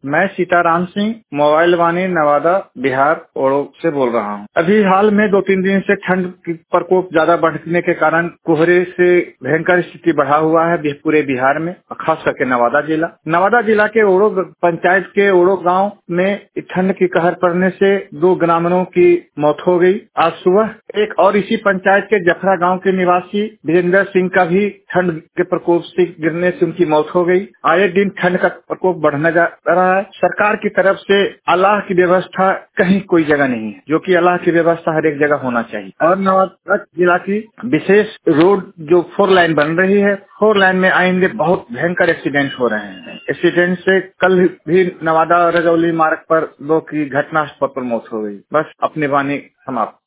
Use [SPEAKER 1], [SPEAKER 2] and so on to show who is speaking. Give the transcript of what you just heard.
[SPEAKER 1] मैं सीताराम सिंह मोबाइल वानी नवादा बिहार ओरो से बोल रहा हूँ। अभी हाल में 2-3 दिन से ठंड की प्रकोप ज्यादा बढ़ने के कारण कोहरे से भयंकर स्थिति बढ़ा हुआ है पूरे बिहार में, खास करके नवादा जिला के ओरो पंचायत के ओरो गांव में ठंड की कहर पड़ने से 2 ग्रामीणों की मौत हो गई। आज सुबह एक और इसी पंचायत के जफरा गांव के निवासी वीरेंद्र सिंह का भी ठंड के प्रकोप से गिरने से उनकी मौत हो गई। आए दिन ठंड का प्रकोप बढ़ने जा रहा है। सरकार की तरफ से अल्लाह की व्यवस्था कहीं कोई जगह नहीं है, जो कि अल्लाह की व्यवस्था हर एक जगह होना चाहिए। और नवादा जिला की विशेष रोड जो 4 लाइन बन रही है, 4 लाइन में आएंगे बहुत भयंकर एक्सीडेंट हो रहे हैं। एक्सीडेंट से कल भी नवादा रजौली मार्ग पर 2 की घटनास्थल पर मौत हो गई। बस अपनी वाणी समाप्त।